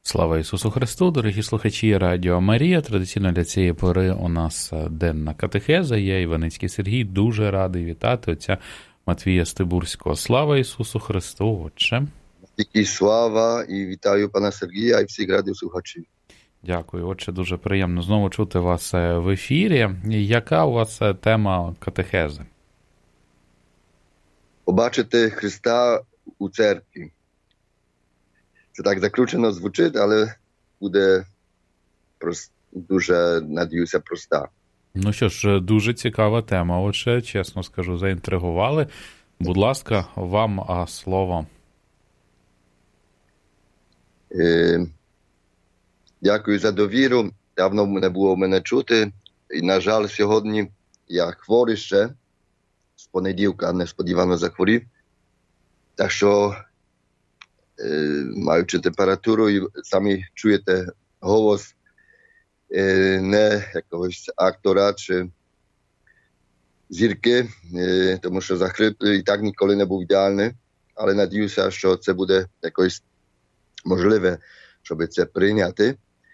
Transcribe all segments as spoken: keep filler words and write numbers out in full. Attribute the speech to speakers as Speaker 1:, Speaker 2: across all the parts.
Speaker 1: Слава Ісусу Христу, дорогі слухачі Радіо Марія. Традиційно для цієї пори у нас денна катехеза. Я, Іваницький Сергій, дуже радий вітати отця Матвія Стибурського. Слава Ісусу Христу, Отче.
Speaker 2: Тільки слава і вітаю пана Сергія і всіх радіослухачів.
Speaker 1: Дякую, Отче, дуже приємно знову чути вас в ефірі. Яка у вас тема катехези?
Speaker 2: Побачити Христа у церкві. Це так закручено звучить, але буде прост, дуже, надіюся, проста.
Speaker 1: Ну що ж, дуже цікава тема, Отже, чесно скажу, заінтригували. Будь ласка, вам а, слово.
Speaker 2: Е, дякую за довіру. Давно не було мене чути. І, на жаль, сьогодні я хворий ще. З понеділка несподівано захворів. Так що маючи температуру і самі чуєте голос не якогось актора чи зірки, тому що захрип і так ніколи не був ідеальний, але надіюся, що це буде якось можливе, щоб це прийняти.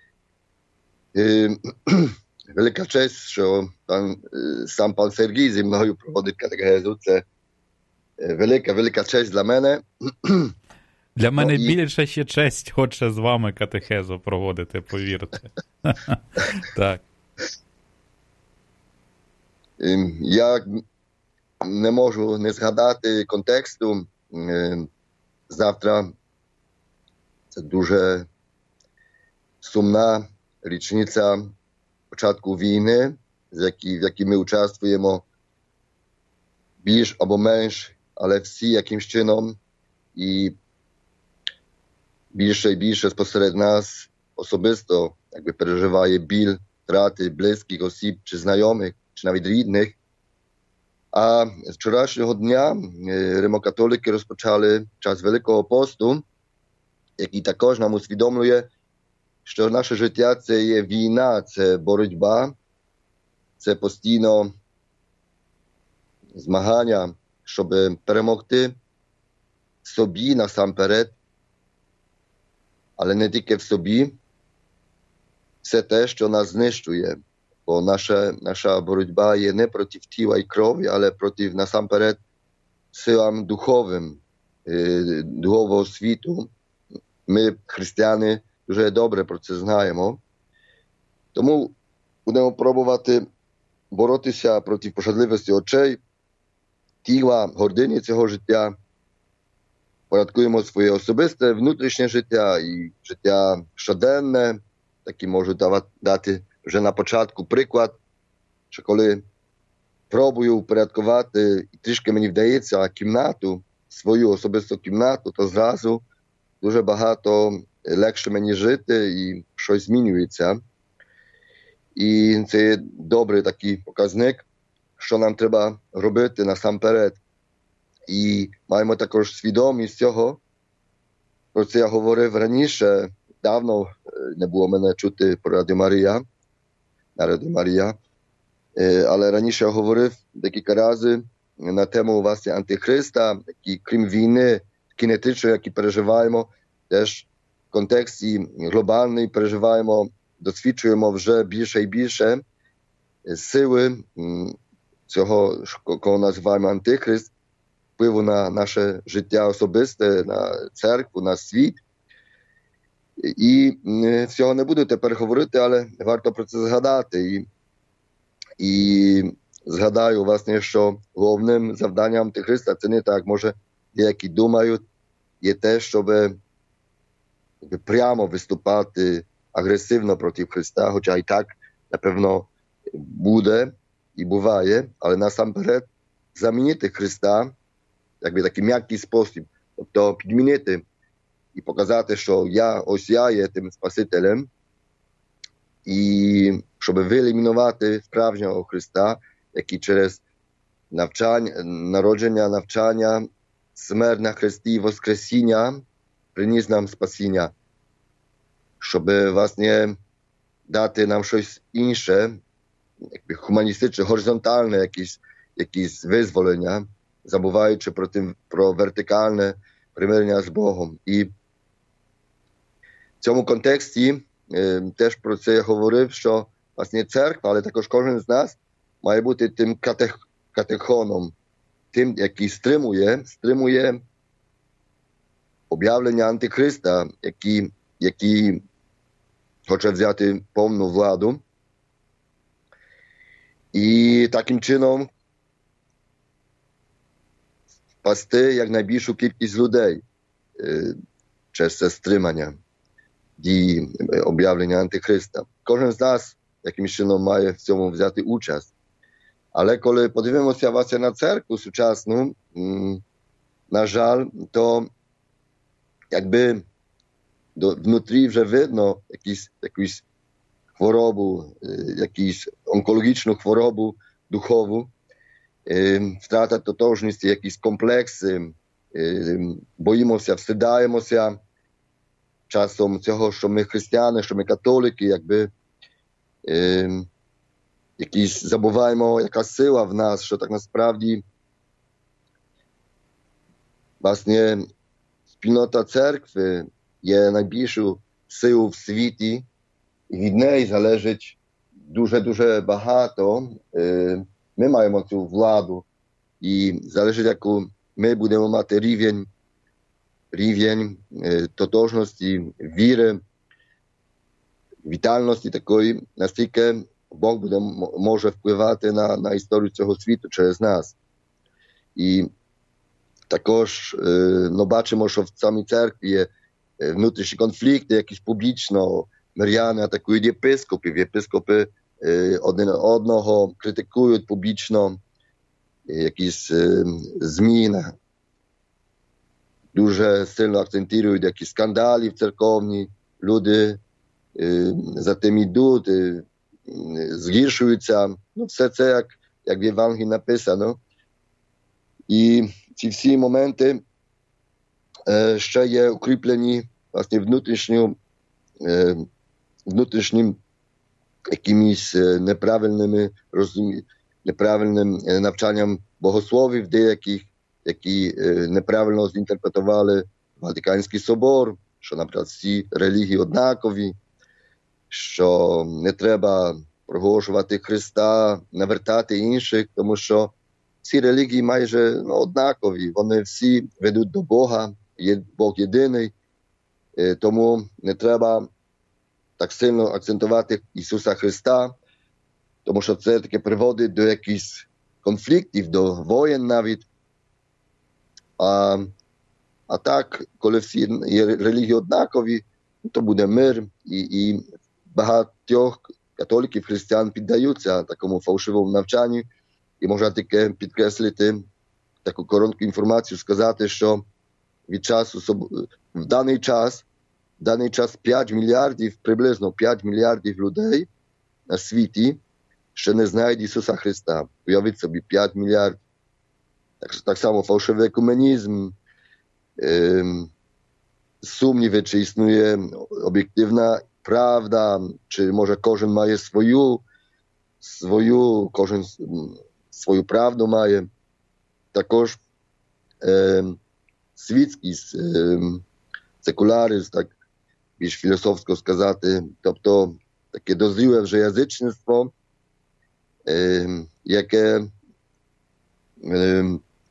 Speaker 2: Велика честь, що пан, сам пан Сергій зі мною проводить катехезу. Це велика, велика честь для мене.
Speaker 1: Для мене ну, і... більше ще честь, хоче з вами катехезу проводити, повірте. Так.
Speaker 2: Я не можу не згадати контексту. Завтра це дуже сумна річниця початку війни, в якій, в якій ми участвуємо більш або менш, але всі якимсь чином. І більше і більше спосеред нас особисто якби переживає біль втрати близьких осіб чи знайомих, чи навіть рідних. А з вчорашнього дня римокатолики розпочали час Великого посту, який також нам усвідомлює, що наше життя – це є війна, це боротьба, це постійно змагання, щоб перемогти собі насамперед, але не тільки в собі, все те, що нас знищує. Бо наша, наша боротьба є не проти тіла і крові, але проти, насамперед, силам духовим, духового світу. Ми, християни, дуже добре про це знаємо. Тому будемо пробувати боротися проти пожадливості очей, тіла, гордині цього життя. Порядкуємо своє особисте внутрішнє життя і життя щоденне, такі можу дати вже на початку приклад, що коли пробую упорядкувати, і трішки мені вдається кімнату, свою особисту кімнату, то зразу дуже багато легше мені жити і щось змінюється. І це є добрий такий показник, що нам треба робити насамперед. І маємо також свідомість цього. Про це я говорив раніше. Давно не було мене чути про Радіо Марія, на Радіо Марія. Але раніше я говорив декілька разів на тему власне Антихриста, який, крім війни кінетичної, які переживаємо, теж в контексті глобальний переживаємо, досвідчуємо вже більше і більше сили цього, кого називаємо Антихрист, впливу на наше життя особисте, на церкву, на світ. І всього не буду тепер говорити, але варто про це згадати. І, і згадаю, власне, що головним завданням Антихриста, це не так, може, деякі думають, є те, щоб прямо виступати агресивно проти Христа, хоча і так, напевно, буде і буває, але насамперед замінити Христа, якби такий м'який спосіб, тобто підмінити і показати, що я, ось я є тим Спасителем, і щоб виелімінувати справжнього Христа, який через навчання, народження, навчання, смерть на хресті, воскресіння приніс нам спасіння, щоб, власне, дати нам щось інше, якби гуманістичне, горизонтальне якісь, якісь визволення, забуваючи про, тим, про вертикальне примирення з Богом. І цьому контексті теж про це я говорив, що власне церква, але також кожен з нас має бути тим катех, катехоном, тим, який стримує, стримує об'явлення Антихриста, який, який хоче взяти повну владу. І таким чином спасти якнайбільшу кількість людей через це стримання дії об'явлення Антихриста. Кожен з нас якимось чином має в цьому взяти участь. Але коли подивимося власне на церкву сучасну, на жаль, то якби внутрі вже видно якісь, якусь хворобу, якусь онкологічну хворобу духову, втрата тотожності, якісь комплекси, боїмося, встидаємося часом цього, що ми християни, що ми католики, якби якісь забуваємо, яка сила в нас, що так насправді власне спільнота церкви є найбільшою силою в світі, і від неї залежить дуже-дуже багато. Ми маємо цю владу, і залежить, яку ми будемо мати рівень, рівень тотожності, віри, вітальності такої, настільки Бог буде, може впливати на, на історію цього світу через нас. І також ну, бачимо, що в самій церкві є внутрішні конфлікти, якісь публічно. Миряни атакують єпископів, єпископи один одного критикують публічно, якісь зміни, дуже сильно акцентують якісь скандали церковні, люди за тим йдуть, згіршуються. Ну, все це, як, як в Євангелії написано. І ці всі моменти ще є укріплені власне внутрішньо, внутрішнім якимись неправильними розумі... неправильним навчанням богословів деяких, які неправильно зінтерпретували Ватиканський собор, що, наприклад, всі релігії однакові, що не треба проголошувати Христа, навертати інших, тому що всі релігії майже ну, однакові, вони всі ведуть до Бога, є Бог єдиний, тому не треба так сильно акцентувати Ісуса Христа, тому що це таке приводить до якихось конфліктів, до воєн навіть. А, а так, коли всі релігії однакові, то буде мир, і, і багатьох католиків, християн піддаються такому фальшивому навчанню. І можна таке підкреслити таку коротку інформацію, сказати, що від часу, в даний час, в даний час п'ять мільярдів, приблизно п'ять мільярдів людей на світі ще не знають Ісуса Христа. Уявіть собі, п'ять мільярдів. Так, так само фальшивий екуменізм, е, сумніви, чи існує об'єктивна правда, чи може кожен має свою, свою, кожен свою правду має. Також е, світський е, секуляризм, так більш філософсько сказати, тобто таке дозріле вже язичництво, е, яке е,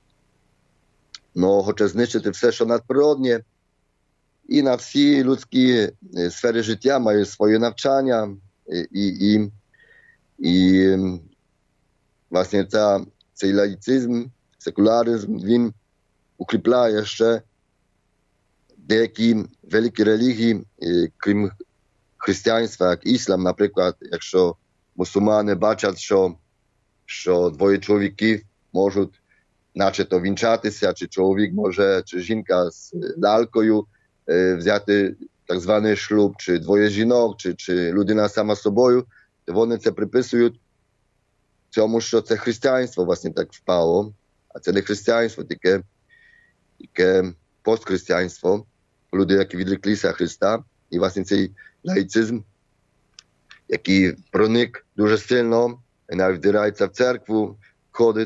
Speaker 2: ну, хоче знищити все, що надприродне, і на всі людські сфери життя має своє навчання, і, і, і власне ця, цей лаїцизм, секуляризм, він укріпляє ще деякі великі релігії, крім християнства, як іслам, наприклад, якщо мусульмани бачать, що, що двоє чоловіків можуть начебто вінчатися, чи чоловік може, чи жінка з лялькою е, взяти так званий шлюб, чи двоє жінок, чи, чи людина сама собою, то вони це приписують цьому, що це християнство власне так впало, а це не християнство, таке, таке постхристиянство, люди, які відреклися Христа, і власне цей лаїцизм, який проник дуже сильно, і навіть вдирається в церкву, ходить,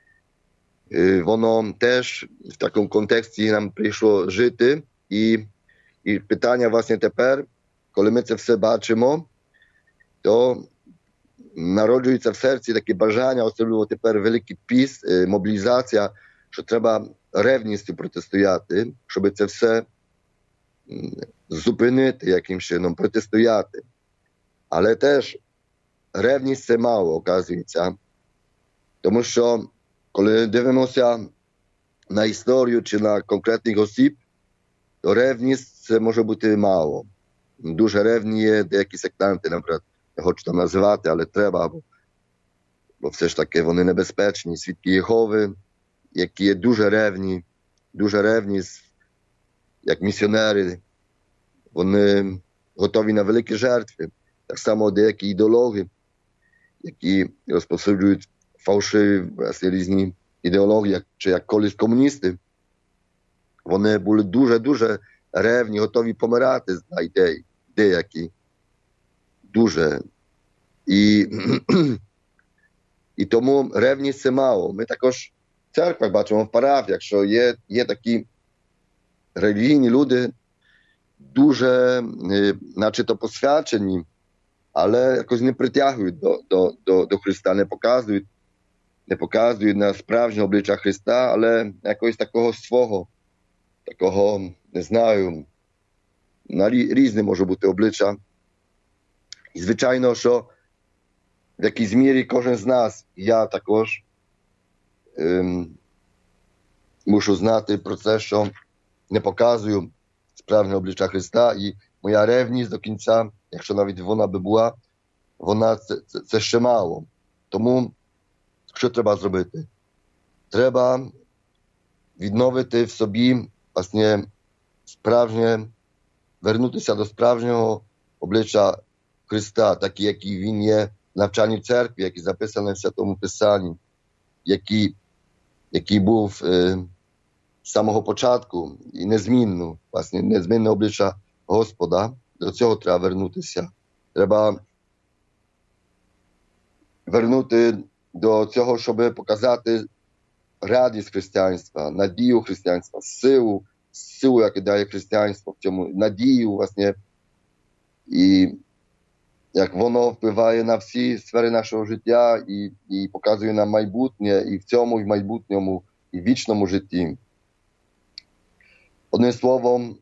Speaker 2: воно теж в такому контексті нам прийшло жити. І, і питання власне тепер, коли ми це все бачимо, то народжується в серці таке бажання, особливо тепер Великий піст, мобілізація, що треба ревністю протистояти, щоб це все зупинити якимось чином, протистояти. Але теж ревність це мало, оказується. Тому що, коли дивимося на історію чи на конкретних осіб, то ревність це може бути мало. Дуже ревні є деякі сектанти, наприклад, не хочу там називати, але треба, бо, бо все ж таки вони небезпечні, свідки Єгови, які є дуже ревні, дуже ревні, як місіонери, вони готові на великі жертви. Так само деякі ідеологи, які розповсюджують фальшиві власне, різні ідеології, чи як колись комуністи, вони були дуже-дуже ревні, готові помирати за ідеї, деякі. Дуже. І, і тому ревність це мало. Ми також в церквах бачимо, в парафіях, що є, є такі релігійні люди, дуже начебто посвячені, але якось не притягують до, до, до, до Христа, не показують, не показують на справжнє обличчя Христа, але якогось такого свого, такого, не знаю, на різне може бути обличчя. І звичайно, що в якійсь мірі кожен з нас, я також, ем, мушу знати про це, що не показую справжнє обличчя Христа, і моя ревність до кінця, якщо навіть вона би була, вона це, це, це ще мало. Тому що треба зробити? Треба відновити в собі, власне, справжнє, вернутися до справжнього обличчя Христа, такий, який Він є в навчанні церкви, який записаний в Святому Писанні, який, який був е, з самого початку і незмінно, власне, незмінне обличчя Господа. До цього треба вернутися. Треба вернути до цього, щоб показати радість християнства, надію християнства, силу, силу, яку дає християнство в цьому, надію, власне, і як воно впливає на всі сфери нашого життя і, і показує нам майбутнє, і в цьому, і в майбутньому, і в вічному житті. Одним словом,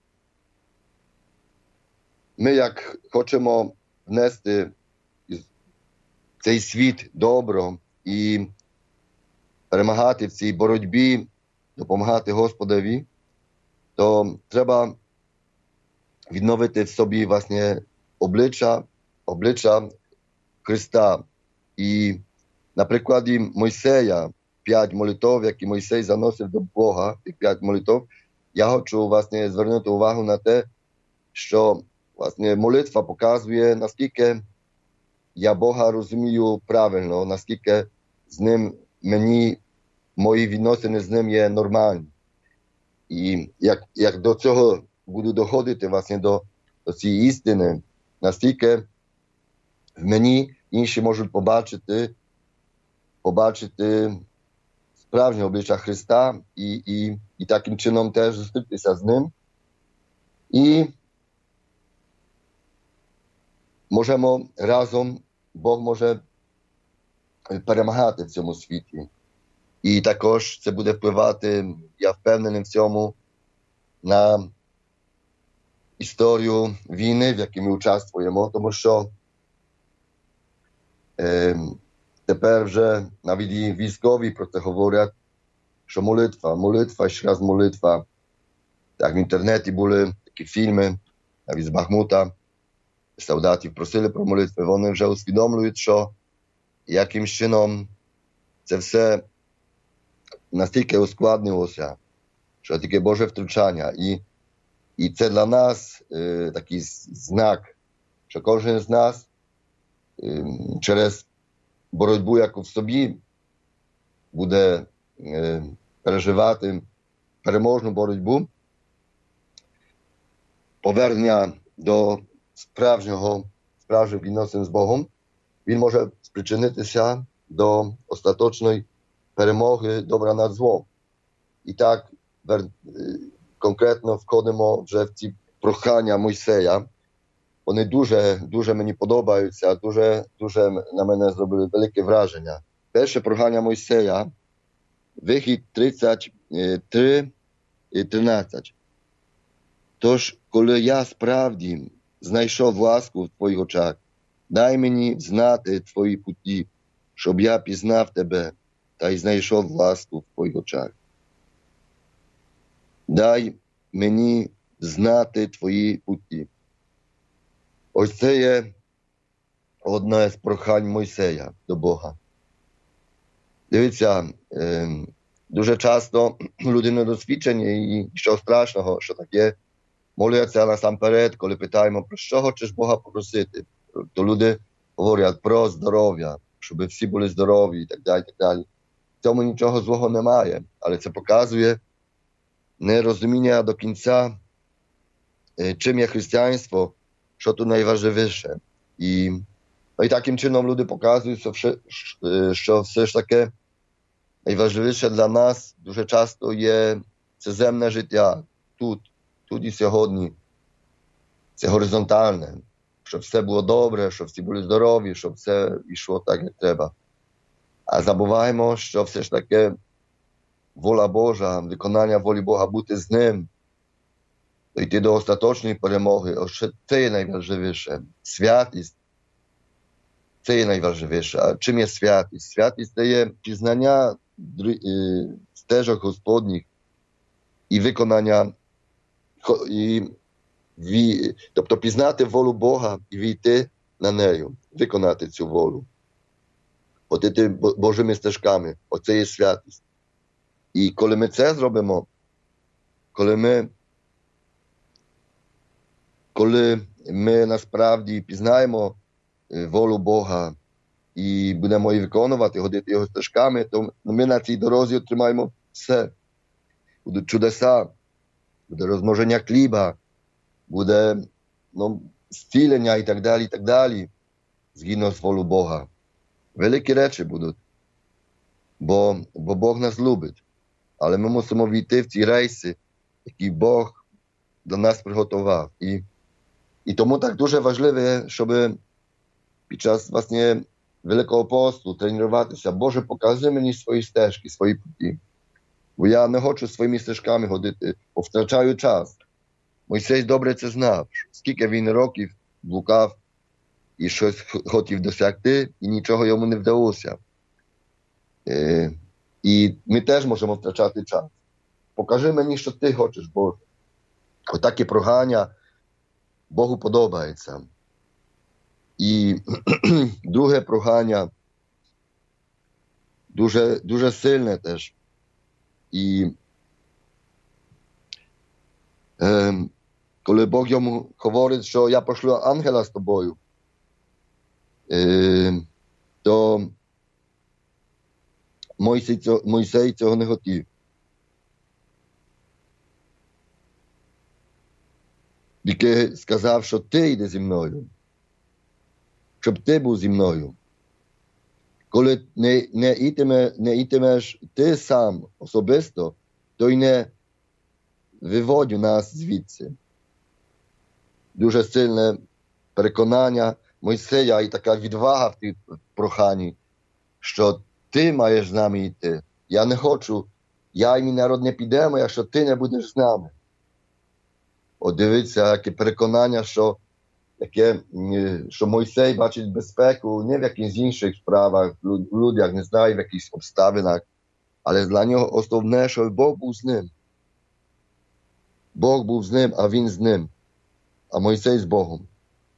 Speaker 2: ми як хочемо внести в цей світ добро і перемагати в цій боротьбі, допомагати Господові, то треба відновити в собі, власне, обличчя, обличчя Христа. І на прикладі Мойсея, п'ять молитов, які Мойсей заносив до Бога, і п'ять молитов, я хочу, власне, звернути увагу на те, що, власне, молитва показує, наскільки я Бога розумію правильно, наскільки з ним мені, мої відносини з ним є нормальні. І як, як до цього буду доходити, власне, до, до цієї істини, настільки в мені інші можуть побачити, побачити справжнє обличчя Христа і, і, і таким чином теж зустрітися з ним. І можемо разом, Бог може перемагати в цьому світі. І також це буде впливати, я впевнений в цьому, на історію війни, в якій ми участвуємо, тому що е, тепер вже навіть і військові про це говорять, що молитва, молитва, ще раз молитва. Так в інтернеті були такі фільми, навіть з Бахмута, солдатів просили про молитви, вони вже усвідомлюють, що яким чином це все настільки ускладнилося, що таке Боже втручання. І, і це для нас е, такий знак, що кожен з нас е, через боротьбу, яку в собі буде е, переживати переможну боротьбу, повернення до справжнього, справжніх відносин з Богом, він може спричинитися до остаточної перемоги добра над злом. І так конкретно входимо вже в ці прохання Мойсея, вони дуже, дуже мені подобаються, дуже, дуже на мене зробили велике враження. Перше прохання Мойсея, Вихід тридцять три і тринадцять. Тож, коли я справді знайшов ласку в твоїх очах, дай мені знати твої путі, щоб я пізнав тебе та й знайшов ласку в твоїх очах. Дай мені знати твої путі. Ось це є одне з прохань Мойсея до Бога. Дивіться, дуже часто люди недосвідчені і що страшного, що таке, моляться насамперед, коли питаємо, про що хочеш Бога попросити. То люди говорять про здоров'я, щоб всі були здорові і так далі, так далі. В цьому нічого злого немає, але це показує нерозуміння до кінця, чим є християнство, що тут найважливіше. І, ну, і таким чином люди показують, що все, що все ж таки найважливіше для нас дуже часто є це земне життя, тут, тут і сьогодні. Це горизонтальне, щоб все було добре, щоб всі були здорові, щоб все йшло так, як треба. А забуваємо, що все ж таки воля Божа, виконання волі Бога, бути з Ним, йти до остаточної перемоги, ось це є найважливіше. Святість, це є найважливіше. А чим є святість? Святість – це є пізнання стежок Господніх і виконання, і, тобто пізнати волю Бога і війти на нею, виконати цю волю. Ходити Божими стежками, оце є святість. І коли ми це зробимо, коли ми, коли ми насправді пізнаємо волю Бога і будемо її виконувати, ходити його стежками, то ми на цій дорозі отримаємо все. Будуть чудеса, буде розмноження хліба, буде, ну, зцілення і так далі, і так далі, згідно з волю Бога. Великі речі будуть, бо, бо Бог нас любить. Але ми мусимо війти в ці рейси, які Бог для нас приготував. І, і тому так дуже важливо, щоб під час, власне, Великого посту тренуватися. Боже, покажи мені свої стежки, свої путі. Бо я не хочу своїми стежками ходити, бо втрачаю час. Мойсей добре це знав, скільки він років блукав і щось хотів досягти, і нічого йому не вдалося. Е, і ми теж можемо втрачати час. Покажи мені, що ти хочеш, Боже. Отакі прохання Богу подобається. І друге прохання дуже, дуже сильне теж. І е, коли Бог йому говорить, що я пошлю ангела з тобою, е, то Мойсей цього, Мойсей цього не хотів. Тільки сказав, що ти йди зі мною, щоб ти був зі мною. Коли не, не, ітиме, не ітимеш ти сам особисто, то й не виводь нас звідси. Дуже сильне переконання Мойсея і така відвага в тій проханні, що ти маєш з нами йти. Я не хочу, я і мій народ не підемо, якщо ти не будеш з нами. От дивіться, яке переконання, що, яке, що Мойсей бачить безпеку не в якихось інших справах, в людях, не знаю, в якихось обставинах, але для нього основне, що Бог був з ним. Бог був з ним, а він з ним. А Мойсей з Богом.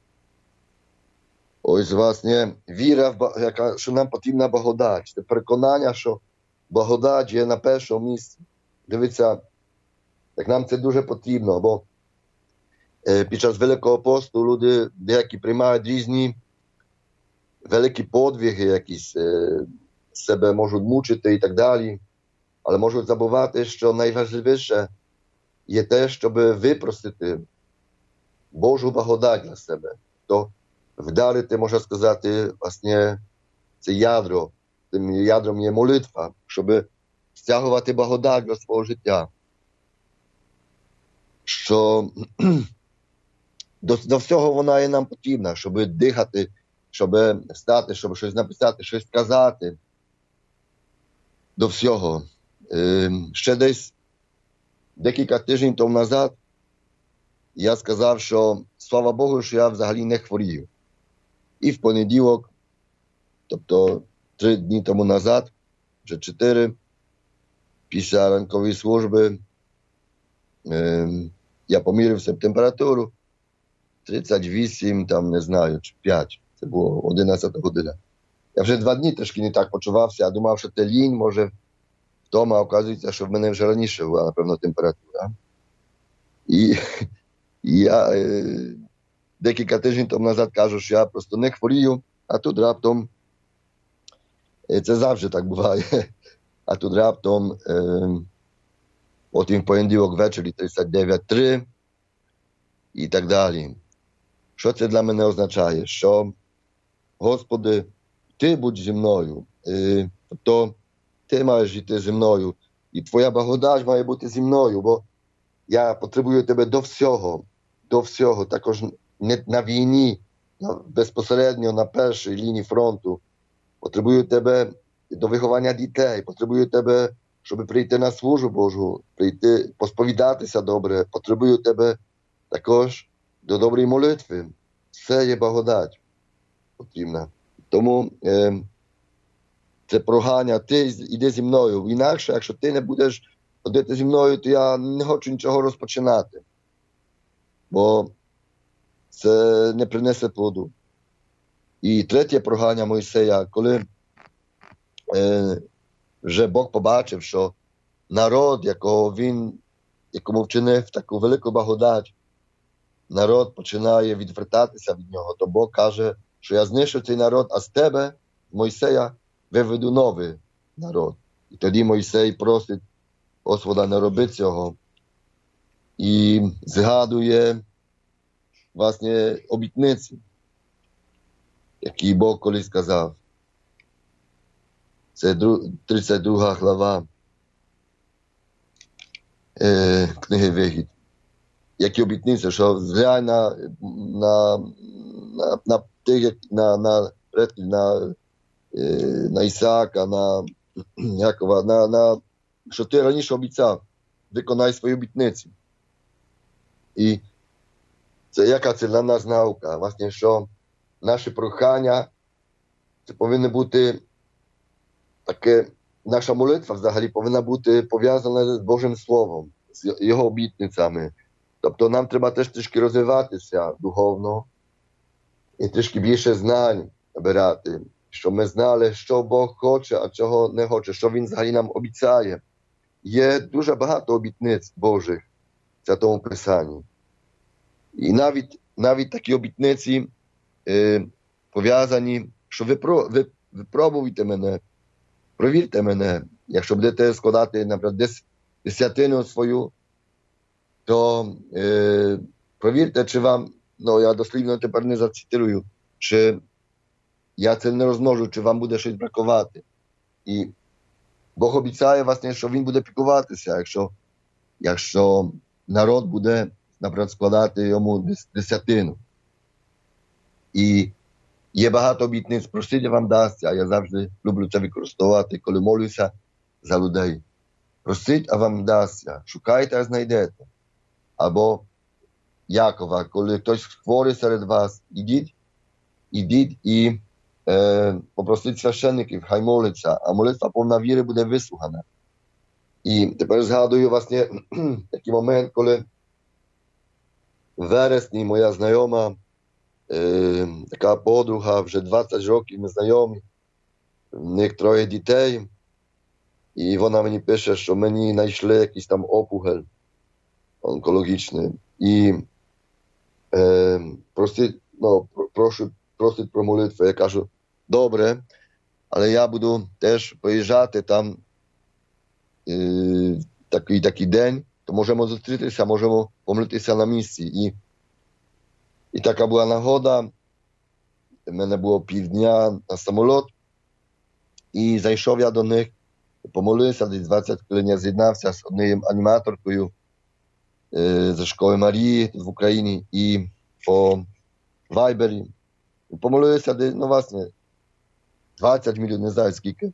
Speaker 2: Ось, власне, віра, яка, що нам потрібна благодать. Це переконання, що благодать є на першому місці. Дивіться, як нам це дуже потрібно, бо е, під час Великого посту люди деякі приймають різні великі подвиги, якісь е, себе можуть мучити і так далі, але можуть забувати, що найважливіше є те, щоб випросити Божу благодать для себе. То вдарити, можна сказати, власне, це ядро. Тим ядром є молитва, щоб стягувати благодать для свого життя. Що до, до всього вона є нам потрібна, щоб дихати, щоб встати, щоб щось написати, щось сказати. До всього. Е, ще десь декілька тижнів тому назад я сказав, що слава Богу, що я взагалі не хворію. І в понеділок, тобто три дні тому назад, вже чотири, після ранкової служби, е, я помірявся температуру тридцять вісім, там не знаю, чи п'ять. Це було одинадцята година. Я вже два дні трошки не так почувався, я думав, що це лінь, може, вдома, а оказується, що в мене вже раніше була, напевно, температура. І, і я е, декілька тижнів тому назад кажу, що я просто не хворію, а тут раптом, е, це завжди так буває, а тут раптом, е, потім в понеділок ввечері тридцять дев'ять три і так далі. Що це для мене означає? Що, Господи, Ти будь зі мною. Е, тобто, Ти маєш йти зі мною. І Твоя благодать має бути зі мною, бо я потребую Тебе до всього. До всього. Також не на війні, на, безпосередньо на першій лінії фронту. Потребую Тебе до виховання дітей. Потребую Тебе, щоб прийти на службу Божу, прийти, посповідатися добре. Потребую Тебе також до доброї молитви. Все є благодать потрібна. Тому е, це прохання, ти йди зі мною. Інакше, якщо ти не будеш ходити зі мною, то я не хочу нічого розпочинати. Бо це не принесе плоду. І третє прохання Мойсея, коли е, вже Бог побачив, що народ, якого він, якому вчинив таку велику благодать, народ починає відвертатися від нього, то Бог каже, що я знищу цей народ, а з тебе, Мойсея, виведу новий народ. І тоді Мойсей просить Господа не робити цього. І згадує, власне, обітниці, які Бог колись сказав. Це тридцять друга глава е, книги Вихід. Які обітниці, що зглянь на, на, на, на тих, на, на, на, на Ісаака, на Якова, на, на, що ти раніше обіцяв, виконай свої обітниці. І це яка це для нас наука? Власне, що наші прохання, це повинно бути таке, наша молитва взагалі повинна бути пов'язана з Божим Словом, з Його обітницями. Тобто нам треба теж трішки розвиватися духовно і трішки більше знань набирати, щоб ми знали, що Бог хоче, а чого не хоче, що Він взагалі нам обіцяє. Є дуже багато обітниць Божих в Святому Писанні. І навіть, навіть такі обітниці е, пов'язані, що ви, про, ви випробуйте мене, провірте мене, якщо будете складати, наприклад, дес, десятину свою, то е, провірте, чи вам, ну я дослівно тепер не зацитирую, чи я це не розмножу, чи вам буде щось бракувати. І Бог обіцяє, власне, що Він буде піклуватися, якщо, якщо народ буде, наприклад, складати йому десятину. І є багато обітниць, просіть, вам дасться, а я завжди люблю це використовувати, коли молюся за людей. Просіть, а вам дасться, шукайте, а знайдете. Або Якова, коли хтось хворий серед вас, ідіть, ідіть і е, попросіть священників, хай молиться, а молитва повна віри буде вислухана. І тепер згадую, власне, такий момент, коли в вересні моя знайома, е, така подруга, вже двадцять років ми знайомі, в них троє дітей, і вона мені пише, що мені знайшли якийсь там опухоль онкологічний. І е, просить, ну, прошу, просить про молитву. Я кажу, добре, але я буду теж поїжджати там е, такий, такий день, то можемо зустрітися, можемо помолитися на місці. І, і така була нагода. У мене було півдня на самоліт, і зайшов я до них, помолився, десь двадцять хвилин я з'єднався з однією аніматоркою е, зі школи Марії в Україні, і по Вайбері. Помолилися, ну, власне, двадцять мільйонів, не знаю скільки.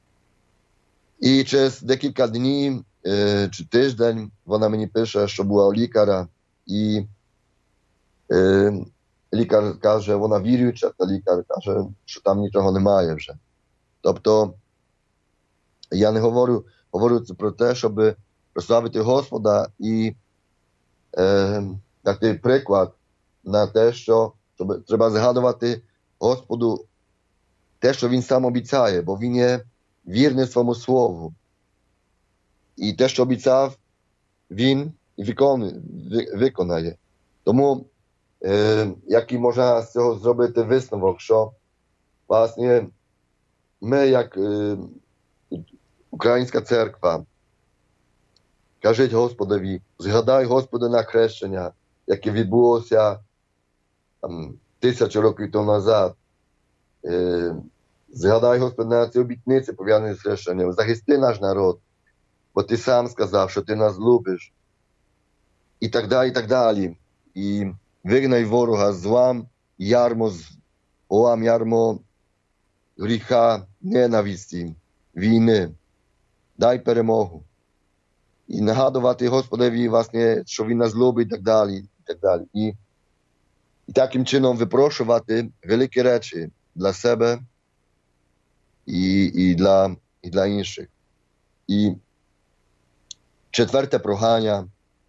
Speaker 2: І через декілька днів е, чи тиждень вона мені пише, що була у лікаря, і е, лікар каже, вона віруюча, та лікар каже, що там нічого немає вже. Тобто, я не говорю, говорю це про те, щоб прославити Господа і е, дати приклад на те, що щоб, треба згадувати Господу те, що Він сам обіцяє, бо Він є вірний своєму слову. І те, що обіцяв, Він виконує, виконає. Тому, е, який можна з цього зробити висновок, що, власне, ми, як е, Українська церква, кажіть Господові, згадай Господа на хрещення, яке відбулося там, тисячу років тому назад. Е, згадай, Господи, на ці обітниці, пов'язані з хрещенням. Захисти наш народ, бо Ти сам сказав, що Ти нас любиш. І так далі, і так далі. І вигнай ворога злам, ярмо, злам, ярмо гріха, ненависті, війни. Дай перемогу. І нагадувати Господеві, власне, що Він нас любить, і так далі, і так далі. І, і таким чином випрошувати великі речі для себе і, і, для, і для інших. І четверте прохання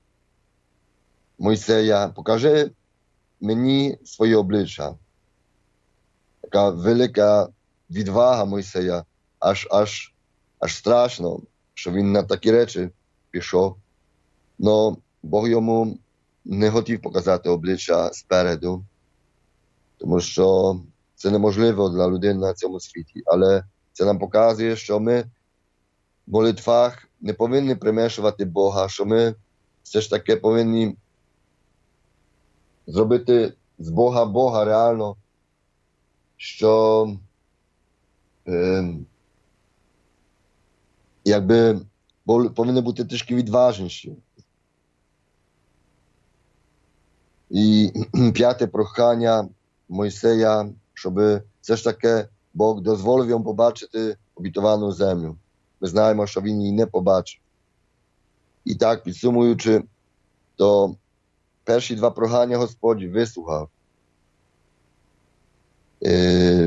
Speaker 2: Мойсея, покажи мені своє обличчя. Така велика відвага Мойсея, аж, аж, аж страшно, що він на такі речі пішов. Но Бог йому не хотів показати обличчя спереду, тому що це неможливо для людини на цьому світі. Але це нам показує, що ми в молитвах не повинні примешувати Бога, що ми все ж таки повинні зробити з Бога Бога реально, що е, якби повинні бути трішки відважніші. І п'яте прохання Мойсея, щоб все ж таки Бог дозволив йому побачити обітовану землю. Ми знаємо, що він її не побачив. І так, підсумуючи, то перші два прохання Господь вислухав. Е,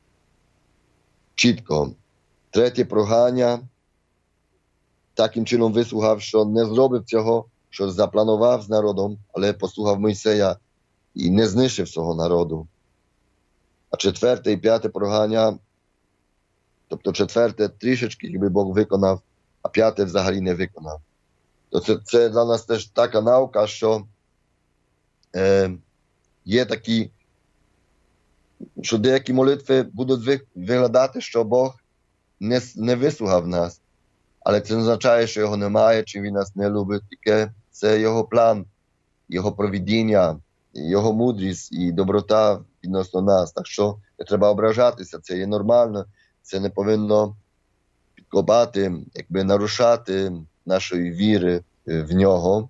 Speaker 2: чітко. Третє прохання таким чином вислухав, що не зробив цього, що запланував з народом, але послухав Мойсея і не знищив свого народу. А четверте і п'яте прохання, тобто четверте трішечки, якби Бог виконав, а п'яте взагалі не виконав. То це, це для нас теж така наука, що е, є такі, що деякі молитви будуть виглядати, що Бог не, не вислухав нас. Але це не означає, що його немає, чи він нас не любить, тільки це його план, його провидіння, його мудрість і доброта відносно нас. Так що не треба ображатися, це є нормально, це не повинно підкопати, якби нарушати нашої віри в нього.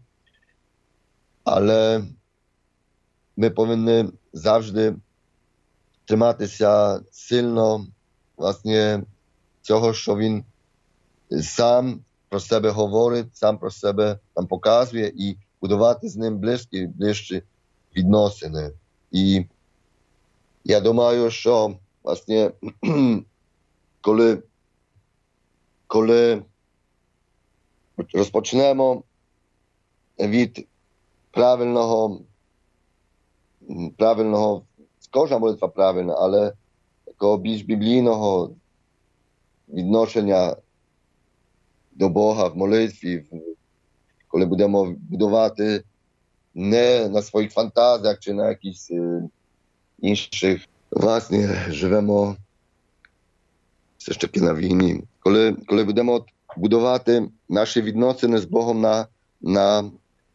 Speaker 2: Але ми повинні завжди триматися сильно, власне, цього, що він сам про себе говорить, сам про себе нам показує і будувати з ним близькі, ближчі відносини. І я думаю, що, власне, коли, коли розпочнемо від правильного, правильного, кожна молитва правильна, але такого більш біблійного відношення до Бога в молитві, коли будемо будувати не на своїх фантазіях чи на якісь е, інших. Власне, живемо все ж таки на війні. Коли, коли будемо будувати наші відносини з Богом на, на,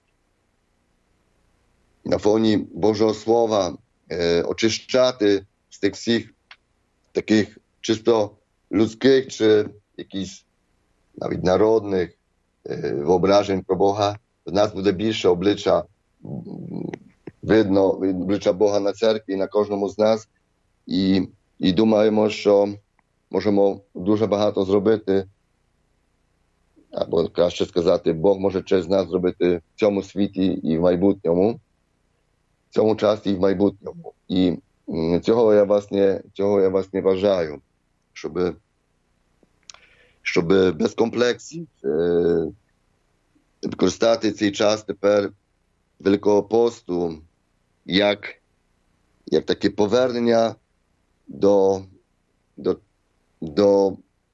Speaker 2: на фоні Божого Слова, е, очищати з тих всіх таких чисто людських чи якісь навіть народних е, вyobrażeń про Бога, в нас буде більше обличчя видно обличчя Бога на церкві, на кожному з нас. І, і думаємо, що можемо дуже багато зробити, або краще сказати, Бог може через нас зробити в цьому світі і в майбутньому, в цьому часі і в майбутньому. І цього я власне, цього я власне вважаю, щоб, щоб без комплексів е, використати цей час тепер Великого посту як, як таке повернення до, до, до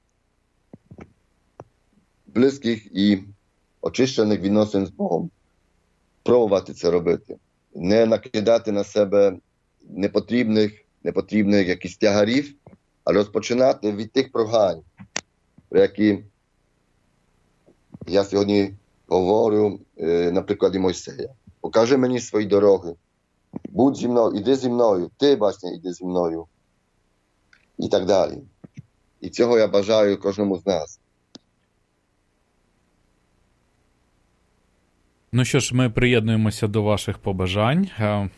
Speaker 2: близьких і очищених відносин з Богом. Пробувати це робити. Не накидати на себе непотрібних, непотрібних якісь тягарів, а розпочинати від тих прохань, про які я сьогодні говорю, на прикладі Мойсея. Покажи мені свої дороги. Будь зі мною, іди зі мною, ти, власне, іди зі мною. І так далі. І цього я бажаю кожному з нас.
Speaker 1: Ну що ж, ми приєднуємося до ваших побажань.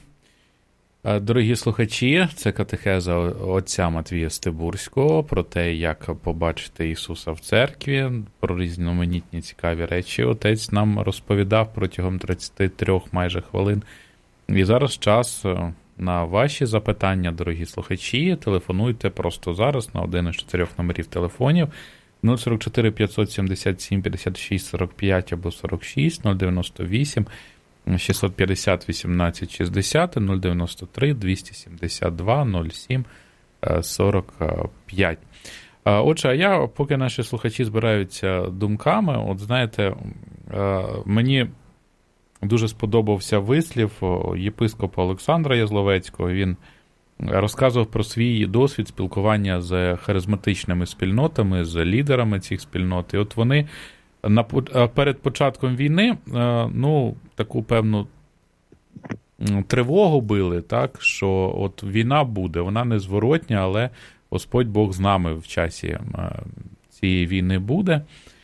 Speaker 1: Дорогі слухачі, це катехеза отця Матвія Стибурського про те, як побачити Ісуса в церкві, про різноманітні цікаві речі. Отець нам розповідав протягом тридцять три майже хвилин. І зараз час на ваші запитання, дорогі слухачі. Телефонуйте просто зараз на один із чотирьох номерів телефонів нуль сорок чотири п'ятсот сімдесят сім п'ятдесят шість сорок п'ять або сорок шість, нуль дев'яносто вісім шістсот п'ятдесят вісімнадцять шістдесят, нуль дев'яносто три двісті сімдесят два нуль сім сорок п'ять. Отже, а я, поки наші слухачі збираються думками, от знаєте, мені дуже сподобався вислів єпископа Олександра Язловецького. Він розказував про свій досвід спілкування з харизматичними спільнотами, з лідерами цих спільнот. І от вони на, перед початком війни, ну, таку певну тривогу били, так, що от війна буде, вона незворотня, але Господь Бог з нами в часі цієї війни буде.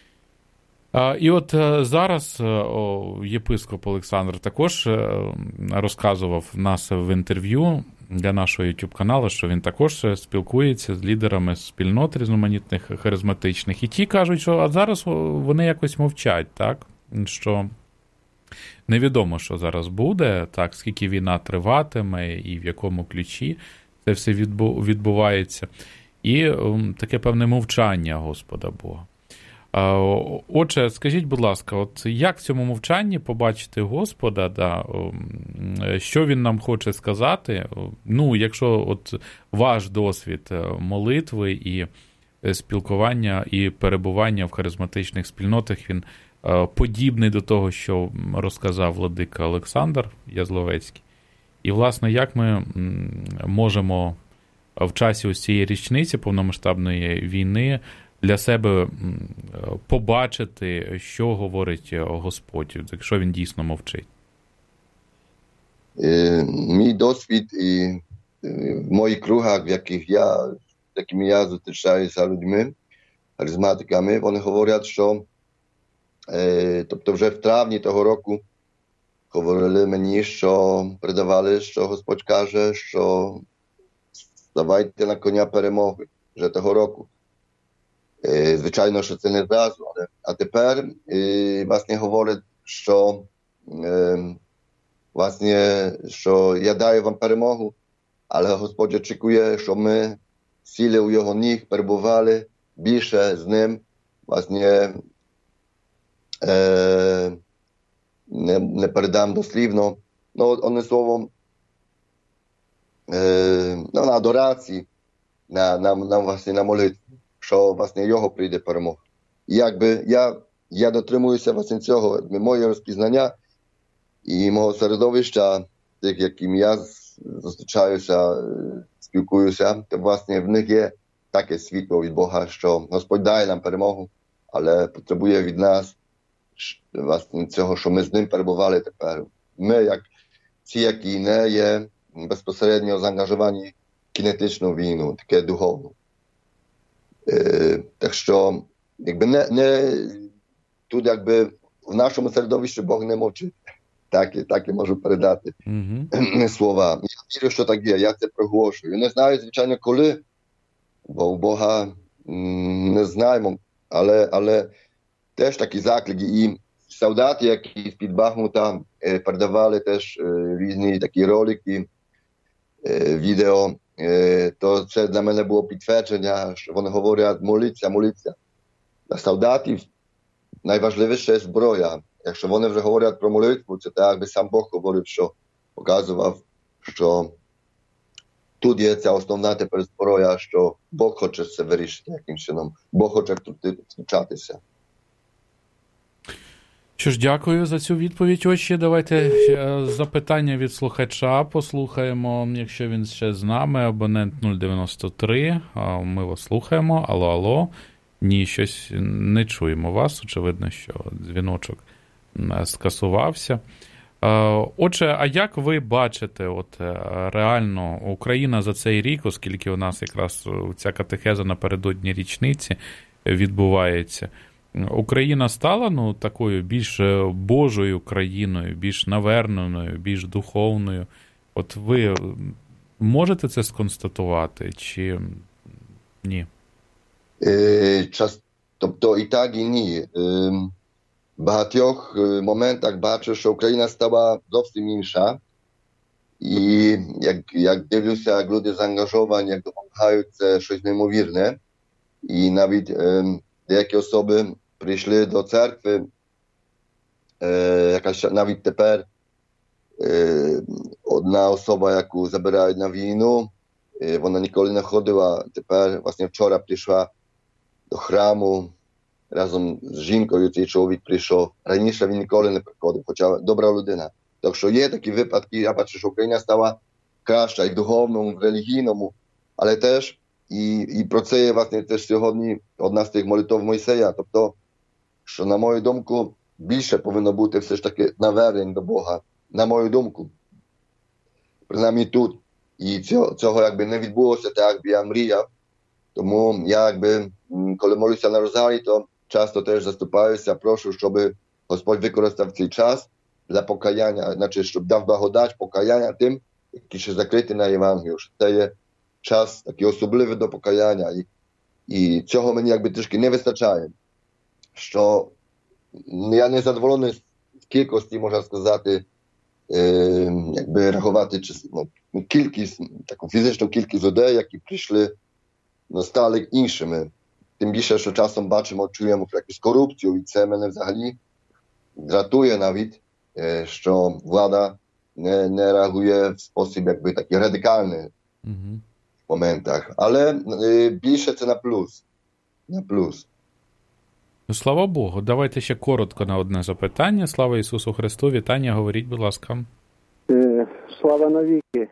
Speaker 1: І от зараз єпископ Олександр також розказував нас в інтерв'ю для нашого YouTube-каналу, що він також спілкується з лідерами спільнот різноманітних харизматичних. І ті кажуть, що а зараз вони якось мовчать, так? Що невідомо, що зараз буде, так, скільки війна триватиме і в якому ключі це все відбувається. І таке певне мовчання Господа Бога. Отже, скажіть, будь ласка, от як в цьому мовчанні побачити Господа, да, що Він нам хоче сказати? Ну, якщо от ваш досвід молитви і спілкування і перебування в харизматичних спільнотах, він подібний до того, що розказав владика Олександр Язловецький. І, власне, як ми можемо в часі ось цієї річниці повномасштабної війни для себе побачити, що говорить Господь, якщо Він дійсно мовчить?
Speaker 2: Мій досвід і в моїх кругах, в яких я, з якими я зустрічаюся людьми, харизматиками, вони говорять, що тобто вже в травні того року говорили мені, що передавали, що Господь каже, що ставайте на коня перемоги вже того року. Звичайно, що це не зразу, але а тепер власне говорить, що власне, що я даю вам перемогу, але Господь очікує, що ми сіли у його ніг, перебували більше з ним, власне, не, не передам дослівно, ну, одним словом, ну, на адорації, на, на, на, власне, на молитві, що, власне, його прийде перемога. І якби я, я дотримуюся, власне, цього, моє розпізнання і мого середовища, тих, яким я зустрічаюся, спілкуюся, то, власне, в них є таке світло від Бога, що Господь дає нам перемогу, але потребує від нас, власне, цього, що ми з ним перебували тепер. Ми, як ці, які не є безпосередньо заангажовані в кінетичну війну, таке духовну. Е, так що, якби не, не, тут якби в нашому середовищі Бог не мовчить. такі, такі можу передати
Speaker 1: mm-hmm.
Speaker 2: слова. Я вірю, що так є, я це проголошую. Не знаю, звичайно, коли, бо у Бога м, не знаємо, але, але теж такі заклики. І солдати, які з-під Бахмута е, передавали теж е, різні такі ролики, е, відео, е, то це для мене було підтвердження, що вони говорять моліться, моліться. Для солдатів найважливіше зброя. Якщо вони вже говорять про молитву, це так, якби сам Бог говорив, що показував, що тут є ця основна тепер зброя, що Бог хоче це вирішити якимось чином. Бог хоче тут втручатися.
Speaker 1: Що ж, дякую за цю відповідь. Ось ще давайте запитання від слухача послухаємо, якщо він ще з нами. Абонент нуль дев'яносто три, ми вас слухаємо. Алло, алло. Ні, щось не чуємо вас. Очевидно, що дзвіночок скасувався. Отже, а як ви бачите, от реально Україна за цей рік, оскільки у нас якраз ця катехеза напередодні річниці відбувається, Україна стала, ну, такою більш Божою країною, більш наверненою, більш духовною? От ви можете це сконстатувати чи ні?
Speaker 2: Е, час, тобто і так, і ні. Е, в багатьох моментах бачу, що Україна стала зовсім інша. І як, як дивлюся, як люди заангажовані, як допомагають, це щось неймовірне. І навіть е, деякі особи прийшли до церкви, е, якась навіть тепер е, одна особа, яку забирають на війну, е, вона ніколи не ходила, тепер, власне, вчора прийшла до храму разом з жінкою, цей чоловік прийшов. Раніше він ніколи не приходив, хоча добра людина. Так що є такі випадки, я бачу, що Україна стала краща і в духовному, і в релігійному, але теж і, і про це є, власне, теж сьогодні одна з тих молитов Мойсея. Тобто, що, на мою думку, більше повинно бути все ж таки навернень до Бога. На мою думку. Принаймні тут. І цього, цього якби не відбулося так, як би я мріяв. Тому я, якби, коли молюся на Розарій, то часто теж заступаюся, прошу, щоб Господь використав цей час для покаяння, значить, щоб дав благодать покаяння тим, які ще закриті на Євангелію. Це є час такий особливий до покаяння. І, і цього мені якби трішки не вистачає. Що я не задоволений з кількості, можна сказати, е, якби рахувати ну, кількість, таку фізичну кількість людей, які прийшли, ну, стали іншими. Тим більше, що часом бачимо, чуємо про якусь корупцію, і це мене взагалі дратує навіть, е, що влада не, не реагує в спосіб якби такий радикальний mm-hmm. в моментах. Але е, більше це на плюс. На плюс.
Speaker 1: Ну, слава Богу. Давайте ще коротко на одне запитання. Слава Ісусу Христу. Вітання, говоріть, будь ласка.
Speaker 3: Е, слава навіки.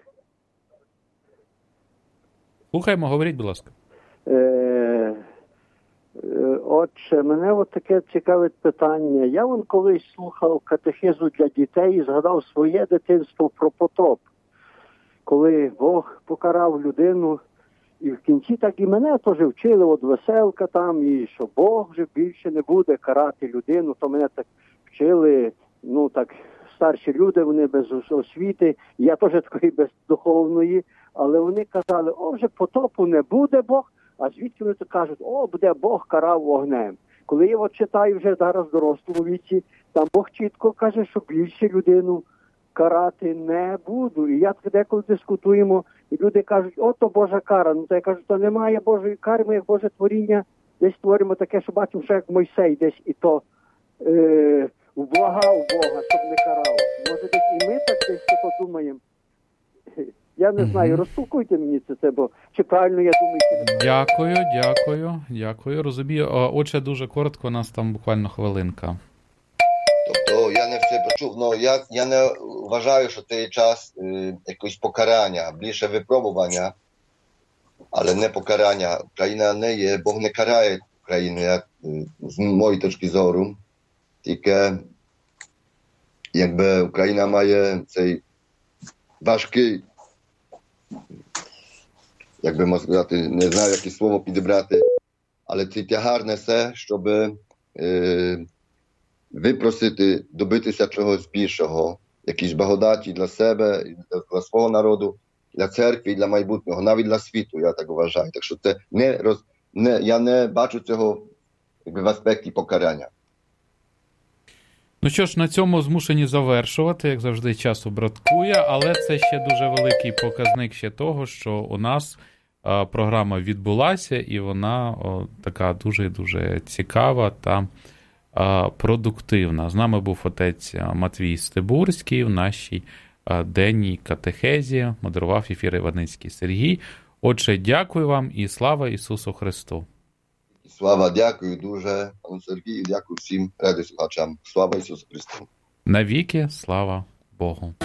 Speaker 1: Слухаємо, говоріть, будь ласка.
Speaker 3: Е, е, отже, мене от таке цікаве питання. Я вон колись слухав катехизу для дітей і згадав своє дитинство про потоп. Коли Бог покарав людину, і в кінці так і мене теж вчили, от веселка там, і що Бог вже більше не буде карати людину, то мене так вчили, ну так, старші люди, вони без освіти, я теж такої бездуховної, але вони казали, о, вже потопу не буде Бог, а звідки вони то кажуть, о, буде Бог карав вогнем. Коли я от читаю вже зараз в дорослому віці, там Бог чітко каже, що більше людину карати не буду. І я так деколи дискутуємо, і люди кажуть, ото Божа кара. Ну, то я кажу, то немає Божої кари, ми як Боже творіння десь створимо таке, що бачимо, що як Мойсей десь і то е, вблагав Бога, щоб не карав. Може десь і ми так десь це подумаємо. Я не знаю, розтолкуйте мені це, це, бо чи правильно я думаю, чи не правильно.
Speaker 1: Дякую, дякую, дякую. Розумію. Отже, дуже коротко, у нас там буквально хвилинка.
Speaker 2: Тобто я не все почув, але я, я не вважаю, що це є час е, якогось покарання, більше випробування, але не покарання. Україна не є, Бог не карає Україну, як, з моєї точки зору, тільки якби Україна має цей важкий, якби можна сказати, не знаю, яке слово підібрати, але цей тягар несе, щоб е, випросити, добитися чогось більшого. якісь благодаті для себе, для свого народу, для церкви, для майбутнього, навіть для світу, я так вважаю. Так що це не роз... не, я не бачу цього якби, в аспекті покарання.
Speaker 1: Ну що ж, на цьому змушені завершувати, як завжди, час браткує, але це ще дуже великий показник ще того, що у нас а, програма відбулася, і вона о, така дуже-дуже цікава та а, продуктивна. З нами був отець Матвій Стебурський в нашій а, денній катехезі, модерував ефір Іваницький Сергій. Отже, дякую вам і слава Ісусу Христу!
Speaker 2: Слава, дякую дуже, пану Сергію, дякую всім радіослухачам. Слава Ісусу Христу!
Speaker 1: Навіки слава Богу!